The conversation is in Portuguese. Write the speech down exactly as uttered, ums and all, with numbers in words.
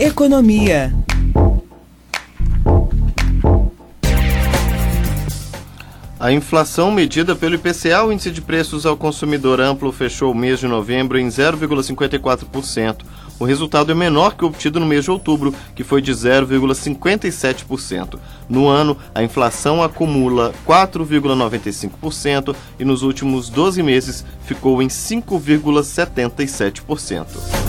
Economia. A inflação medida pelo I P C A, o índice de preços ao consumidor amplo, fechou o mês de novembro em zero vírgula cinquenta e quatro por cento. O resultado é menor que o obtido no mês de outubro, que foi de zero vírgula cinquenta e sete por cento. No ano, a inflação acumula quatro vírgula noventa e cinco por cento e nos últimos doze meses ficou em cinco vírgula setenta e sete por cento.